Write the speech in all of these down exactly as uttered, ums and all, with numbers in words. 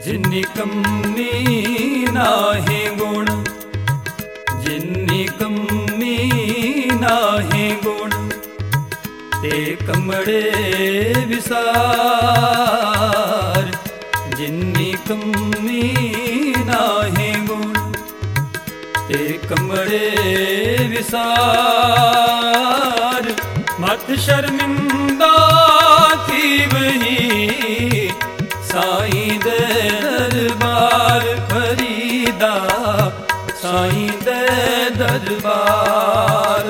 जिन्नी कमी नाहे गुण, जिन्नी कमी नाहे गुण, ते कमड़े विसार। जिन्नी कमी नाहे गुण, ते कमड़े विसार। मत शर्मिंदा थी वही साईं दे दरबार फरीदा, साईं दे दरबार।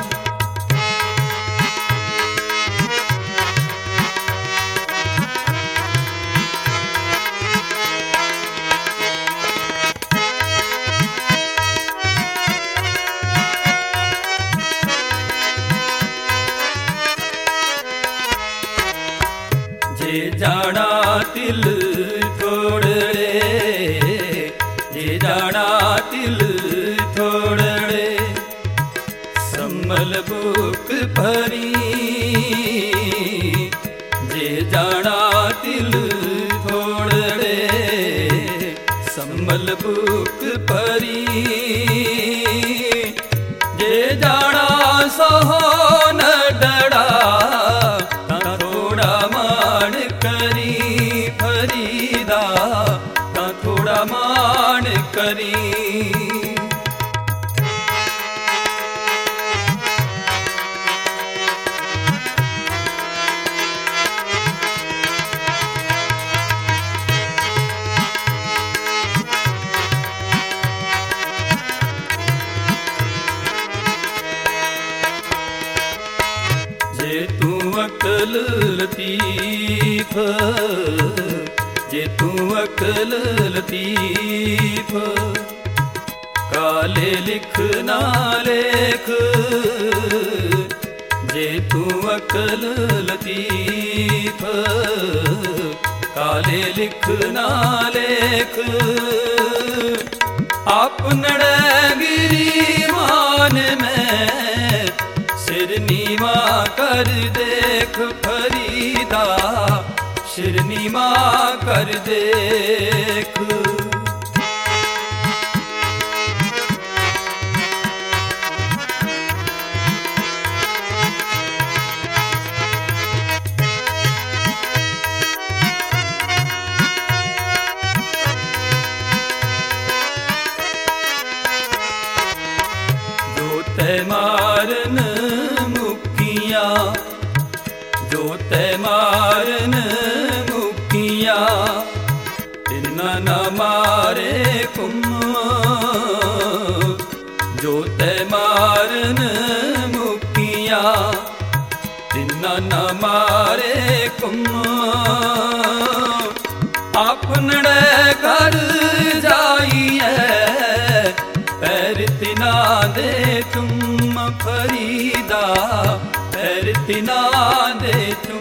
जे जाना तिल थोड़े, जे जाना तिल थोड़े, सम्मल बुक भरी। जे जाना तिल थोड़े, सम्मल बुक भरी। जे जाना सहो न डड़ा, फरीदा का थोड़ा मान करी। जे तू अकल लतीफ, जे तू अकल लतीफ, काले लिख ना लेख। जे तू अकल लतीफ, काले लिख ना लेख। अपनड़े गिरीमान में सिर नीवा कर देख फरीदा, सिर नीवा कर देख। जो ते मारन मुकिया, जो ते मारन मुकिया, तिन्ना न मारे कुम। जो ते मारन मुकिया, तिन्ना न मारे कुम। अपनड़े घर जाइए पैर तिना दे तुम फरीदा, पैर तिना दे तुम।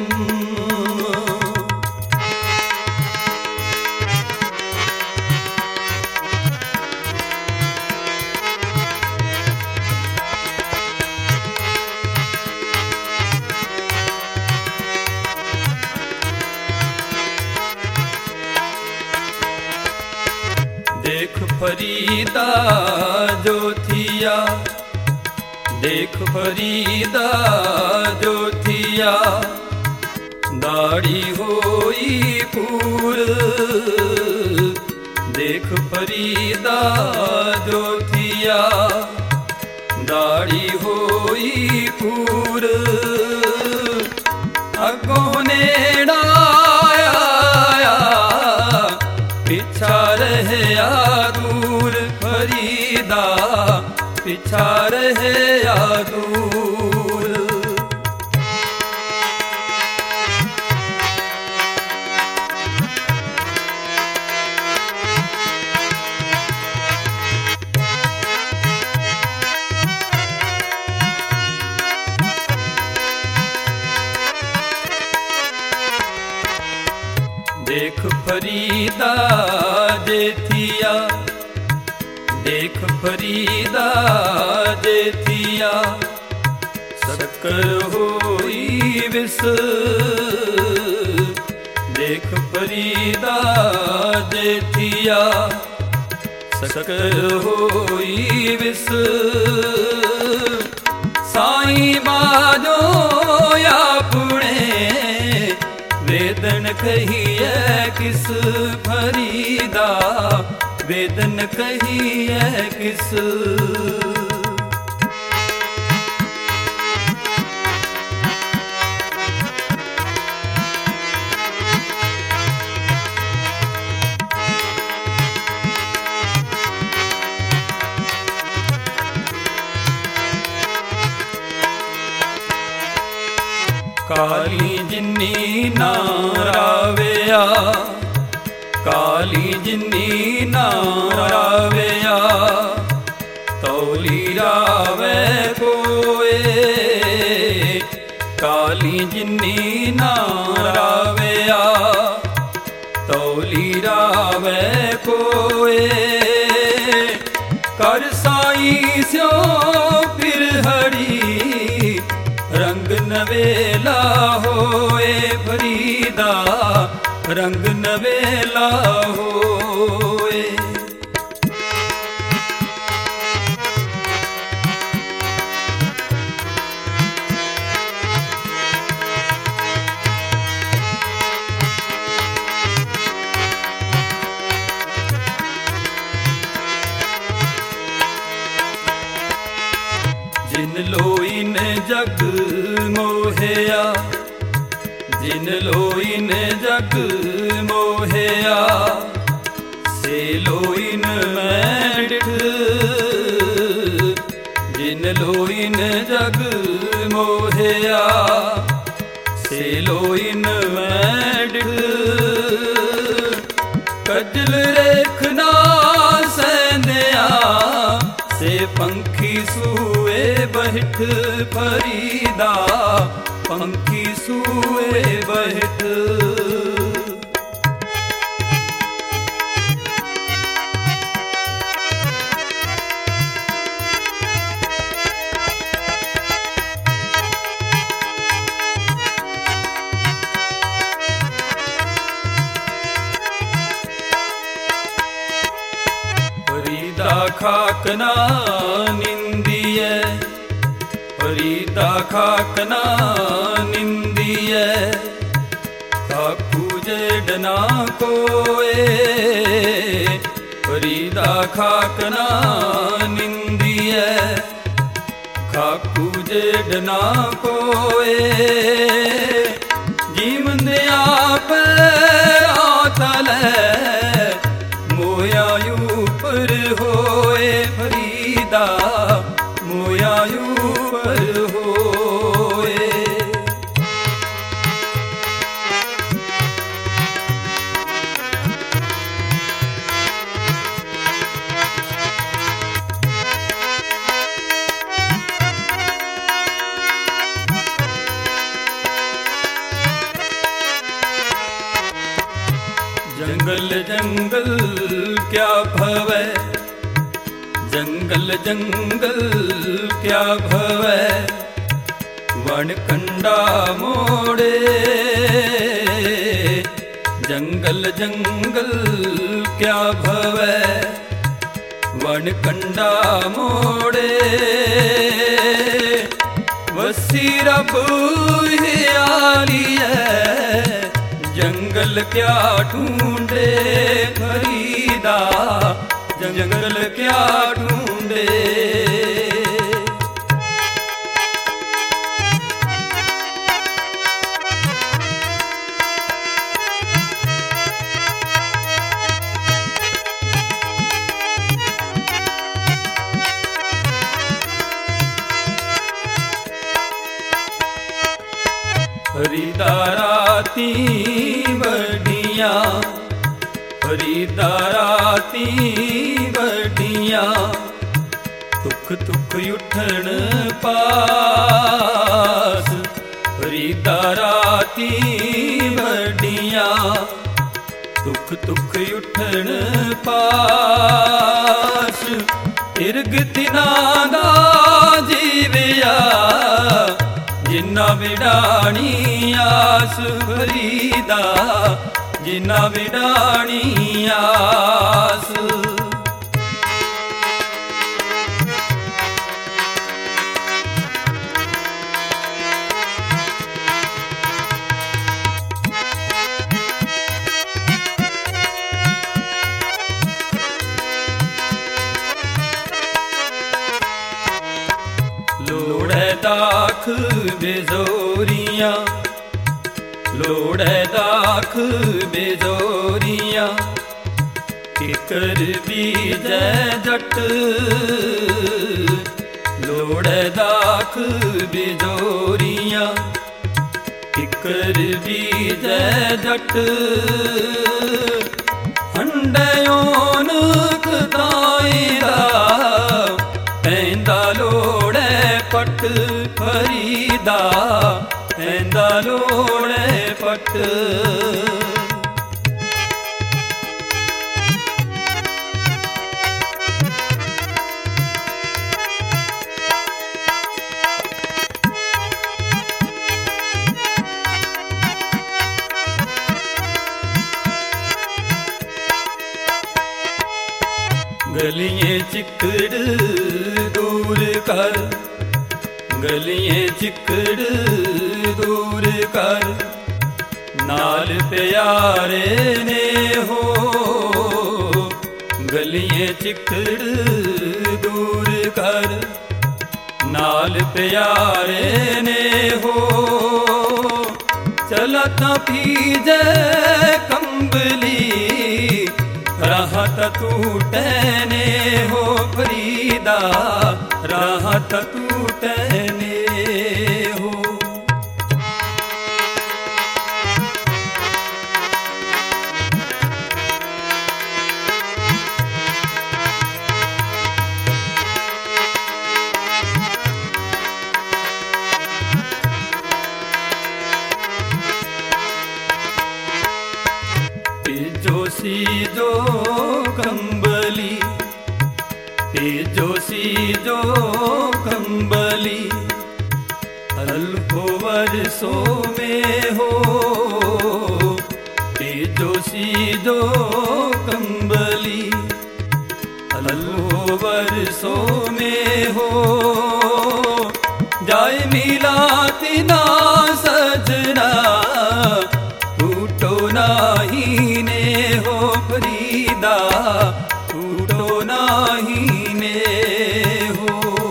देख फरीदा जो थिया, देख फरीदा जो थिया, दाढ़ी होई पूर। देख फरीदा जो थिया, दाढ़ी होई पूर। अगों नेड़ा आया, पिछा रहे दूर फरीदा, पिछा रहे दूर। देख फरीदा जे थिया, देख फरीदा जे थिया, शक्कर होई विस। देख फरीदा जेठिया सकल होई विस साईं बाजो अपने वेदन कहिए किस फरीदा वेदन कहिए किस काली जिन्नी नारावया काली जिन्नी नारावया तौली रावे कोए काली जिन्नी नारावया तौली रावे कोए कर साई स्यो फिर हरी रंग नवेला होए फरीदा रंग नवेला होए जिन लोइन जग मोहया जिन लोइन जग मोहया से लोइन मैं डिठ जिन लोइन जग मोहया से लोइन मैं डिठ कजल रेखना सैंदया से पंखी सूए बहिठ फरीदा पंखी सूए बहिठ फरीदा खाकना निंदिए फरीदा खाकना निंदिए खाकू जेडना कोए फरीदा खाकना निंदिए खाकू जेडना कोए जीवंदिया पे आतले मोयायू पर होए फरीदा मोयायू पर होए जंगल जंगल क्या भवै जंगल जंगल क्या भवै वन कंडा मोड़े जंगल जंगल क्या भवै वन कंडा मोड़े वसी रब हियाली है जंगल क्या ढूंढे फरीदा जंगल क्या ढूंढे फरीदा राती वडिया फरीदा राती वडिया तुख तुख उठन पास फरीदा राती वडिया तुख तुख उठन पास इरग तिना दा जीविया जिन्ना विडाणी आस फरीदा जिना विडाणी आस। लोड़े दाख बेजोरियां, लोड़े दाख बेजोरियां, किकर बीजै जट। लोड़े दाख बेजोरियां, किकर बीजै जट। हंडयोन खताईदा पैंदा लोड़े पट। फरीदा पैंदा लोड़े पट। गलियां चिकड़ दूर कर, गलियां चिकड़ दूर कर, नाल प्यारे ने हो। गलियां चिकड़ दूर कर, नाल प्यारे ने हो। चलता पीजे कंबली, राहत टूटे ने हो। फरीदा राहत टूटे ने हो। जोशी जो कंबली, जोशी जो कंबली, अल्फो वर्षों में हो। जोशी जो कंबली, अल्फो वर्षों में हो। जाय मिलाती ना सजना, टूटो नाही ने हो। फरीदा टूटो नाही ने हो।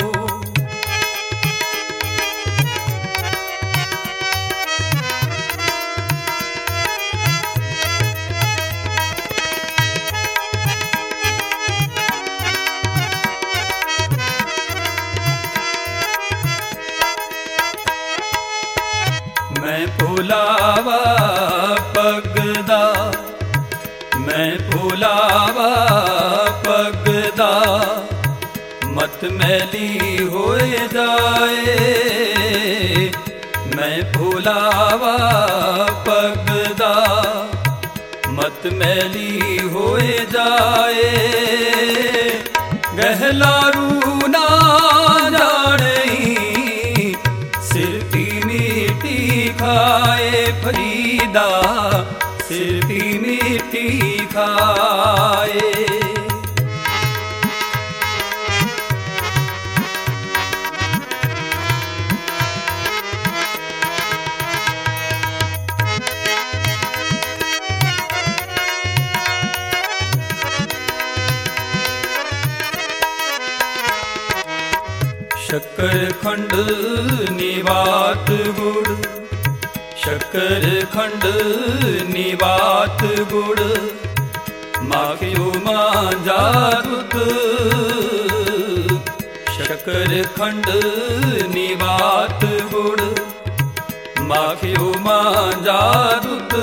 मैं भुलावा पगदा, मैं भुलावा पगदा, मत मैली होए जाए। मैं भुलावा पगदा, मत मैली होए जाए। गहला रूना जाने, सिर की मिट्टी खाए। फरीदा सिर की मिट्टी खाए। शक्कर खंड निवात गुड़, शक्कर खंड निवात गुड़, माखियो मांझा दूध। शक्कर खंड निवात गुड़, माखियो मांझा दूध।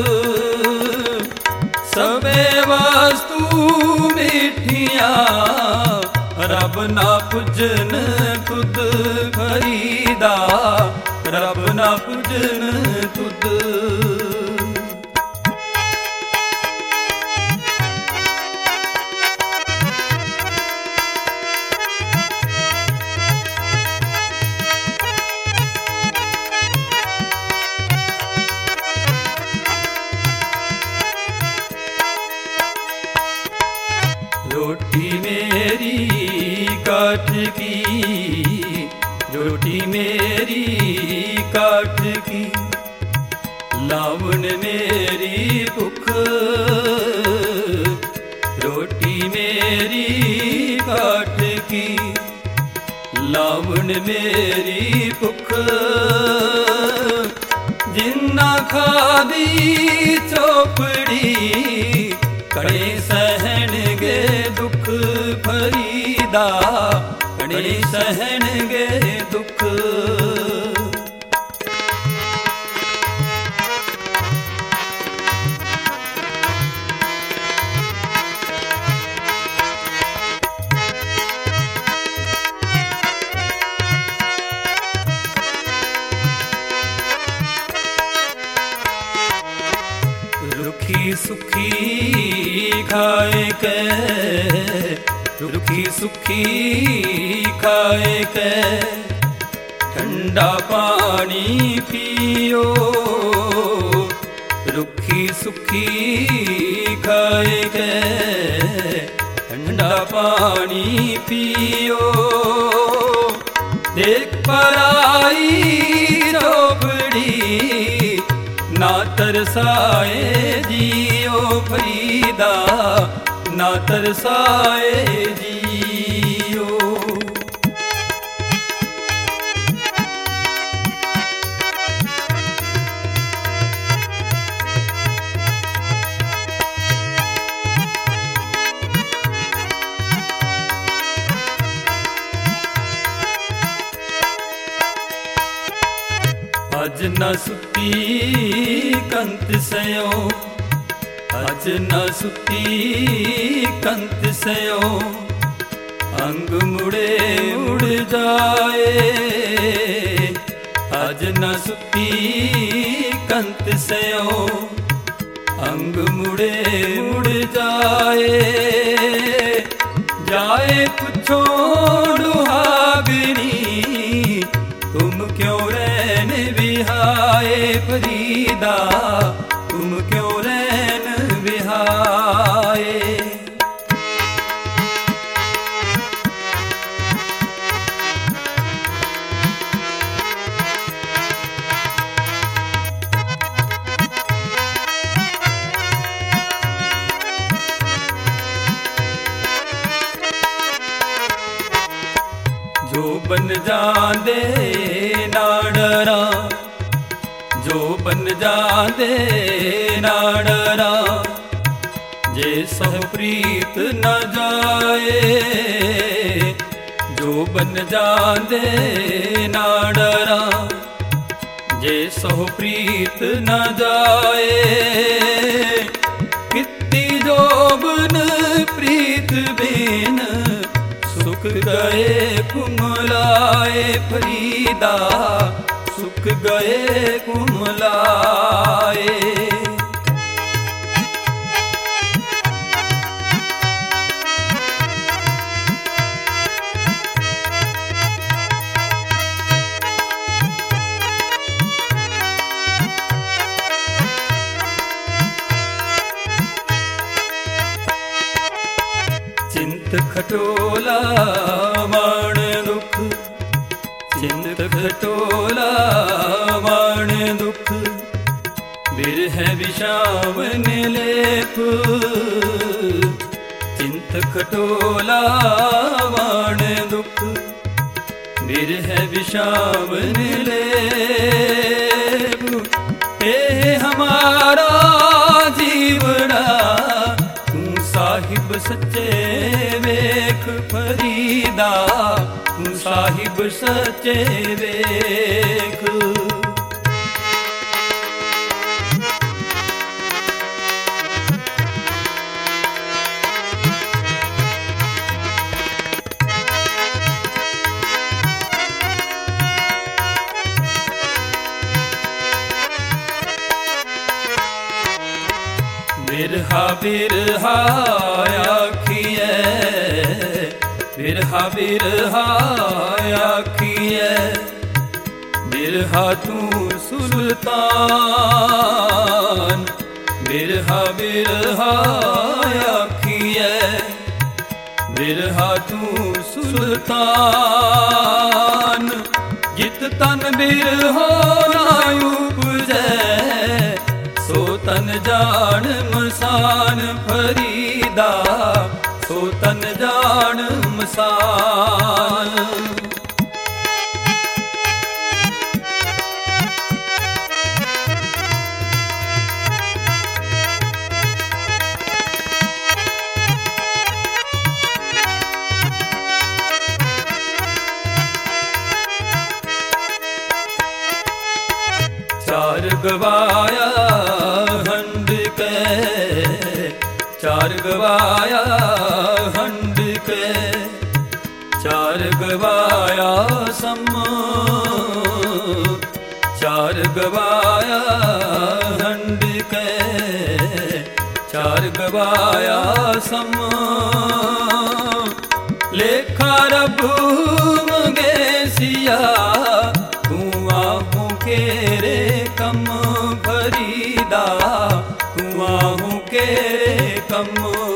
सबे वस्तु मिठिया, रब ना पूजन खुद। फरीदा रब ना पूजन खुद। लावण मेरी भुख रोटी मेरी काठ की, लावण मेरी भुख जिन्ना खादी चौपड़ी, कड़े सहनगे दुख फरीदा, कड़े सहनगे दुख। रुखी सुखी खाए के, रुखी सुखी खाए के, ठंडा पानी पियो, रुखी सुखी खाए के, ठंडा पानी पियो। देख पराई रोबड़ी ना तरसाए जियो फरीदा, ना तरसाए जियो। अज न सुती कंत सयो, अज न सुती कंत सयो, अंग मुड़े उड़ जाए। अज न सुती कंत सयो, अंग मुड़े उड़ जाए। जाए पुछो लुहागनी, तुम क्यों रैन बिहाए फरीदा, तुम क्यों रैन बिहाए। जो बन जांदे ना डरा, जो बन जांदे ना डरा, जे सह प्रीत न जाए। जो बन जांदे ना डरा, जे सह प्रीत न जाए। कित्ती जोबन प्रीत बिन, सुख गए कुमलाए फरीदा, सुख गए कुमलाए। चिंत खटोला माण दुख, चिंत खटोला माण दुख, बिरह विषाम लेप। चिंत खटोला माण दुख, बिरह विषाम लेप। हे हमारा जीवड़ा, तू साहिब सच्चे वेख फरीदा, तू साहिब सच्चे वेख। बिरहा बिरहा आखिए, बिरहा बिरहा आखिए, बिरहा तू सुल्तान। बिरहा बिरहा आखिए, बिरहा तू सुल्तान। जित तन बिरहो ना उपजै, तन जान मसान फरीदा, सो तन जान मसान। चार गवाया हंड के, चार गवाया हंड के, चार गवाया सम, चार गवाया हंड के, चार गवाया सम। लेखा रबू मंगे सिया, कुआं हूँ केरे कम फरीदा, कुआं हूँ केरे कम।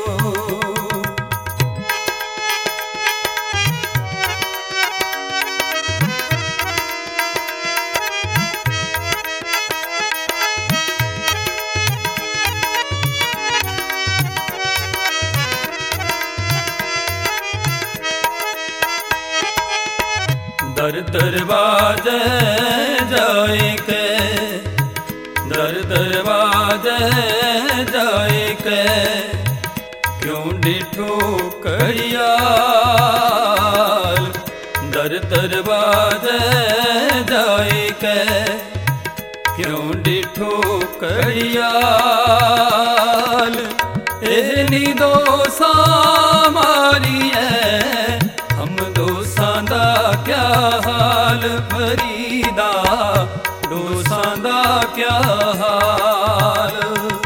दर दर बाजे जाए के, दर दर बाजे जाए के, क्यों डिठो कड़ियाल। दर दर बाजे जाए के, क्यों डिठो कड़ियाल। एनी दोसा मारी है, हम दोसां दा क्या हाल फरीदा, दोसां दा क्या हाल।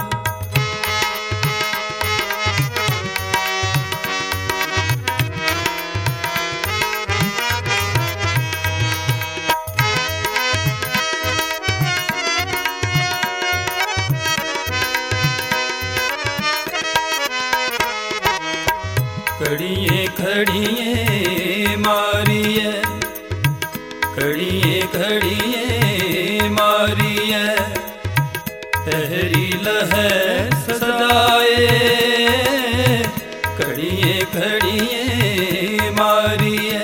कड़िए खड़िए मारिए, खड़िए खड़िए मारिए, तहरी लहे सजाए। खड़िए खड़िए मारिए,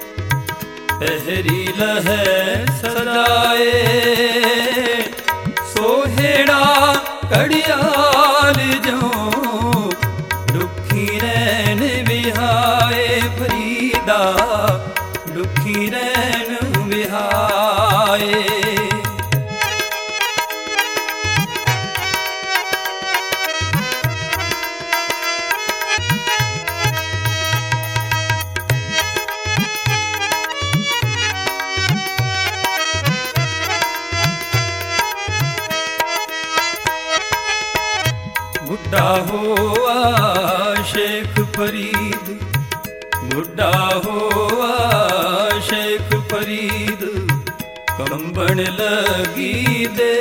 तहरी लहे सजाए। सोहेड़ा कड़ियाल जो दुखी रैन बिहाए फरीदा, दुखी रैन बिहाए। बुढ़ा हुआ शेख फरीद, बुढ़ा हुआ शेख फरीद, कंबन लगी दे।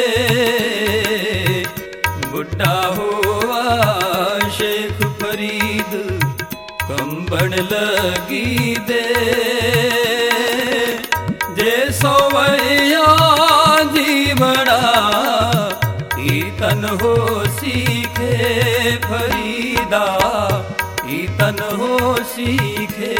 बुढ़ा हुआ शेख फरीद, कंबन लगी दे। जे सोवैया जी बड़ा ईतन हो सीखे फरीदा, ईतन हो सीखे।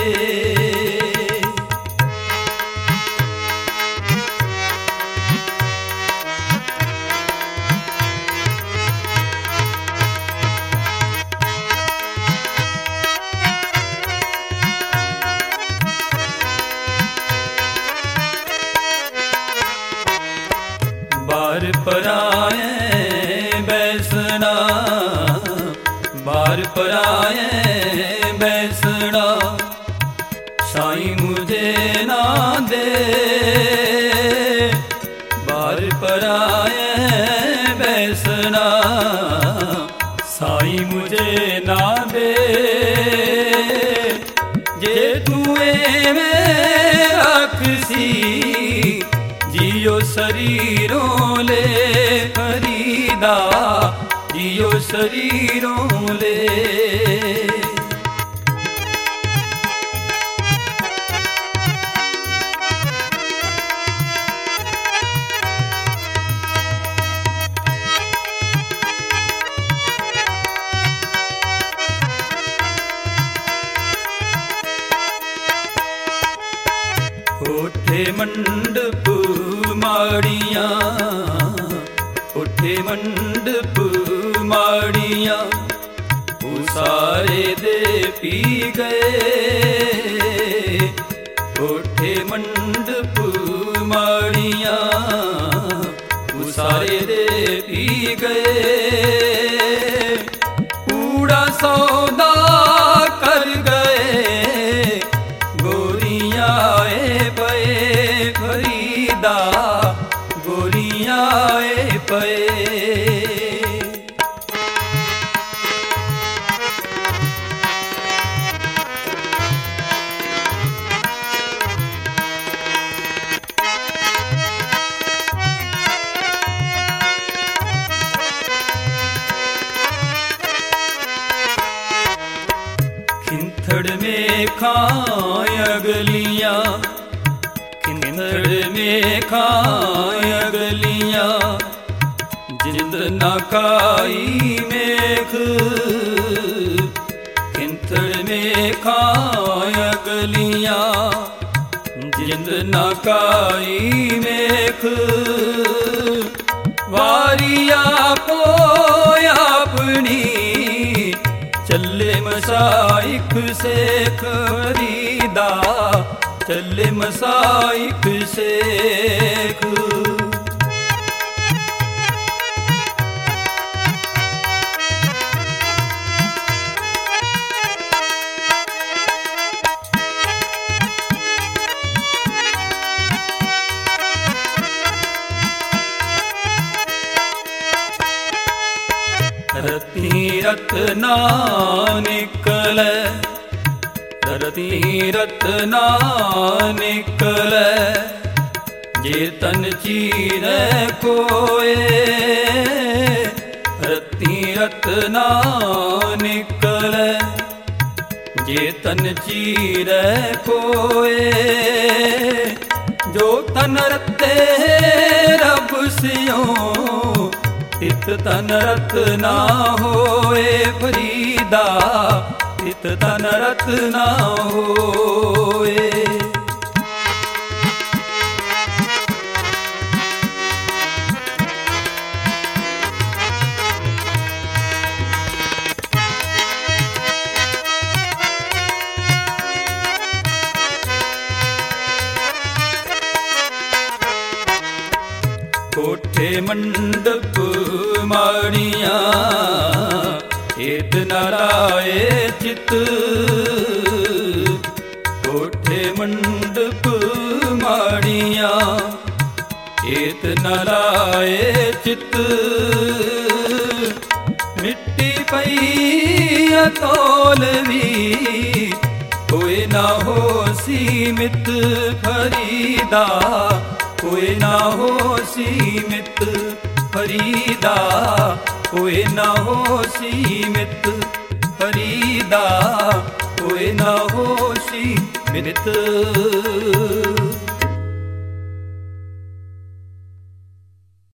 बार पराए बैसना, बार पराए बैसना, साईं मुझे ना दे। बार पराए बैसना, साईं मुझे ना दे। जे तुए में अक्सी जियो शरीरों ले फरीदा, जियो शरीरों ले। ਮੰਡਪ ਮਾੜੀਆਂ, ਉੱਠੇ ਮੰਡਪ ਮਾੜੀਆਂ, ਉਸਾਰੇ ਦੇ ਪੀ ਗਏ। ਉੱਠੇ ਮੰਡਪ ਮਾੜੀਆਂ, ਉਸਾਰੇ ਦੇ ਪੀ ਗਏ। ਕੂੜਾ ਸੌਦਾ ਕਰ ਗਏ, ਗੋਰੀਆਂ ਏ ਪਏ ਫਰੀਦਾ, ਗੋਰੀਆਂ ਏ ਪਏ। खिंथड़ में खाए अगलियां, खिंथड़ में खाए अगलियां, जिंद न खाई मेघ। खिंथड़ में खाए अगलियां, जिंद न खाई मेघ। वारिया पोया अपनी, चले मसाइक शेख फरीदा, चले मसाइक शेख। रती रत्ना निकले, रती रत्ना निकले, जे तन चीरे कोए। रती रत्ना निकले, जे तन चीरे कोए। जो तन रते रब सियों, इत तन रत ना होए फरीदा, इत तन रत ना होए। कोठे मंडप माड़ियां, हेत नाराए चित। कोठे मंडप माड़ियां, हेत नाराए चित। मिट्टी पई अतोलवी, कोई ना हो सीमित फरीदा, कोई ना हो सीमित फरीदा, कोई ना हो सीमित फरीदा, कोई ना हो सीमित।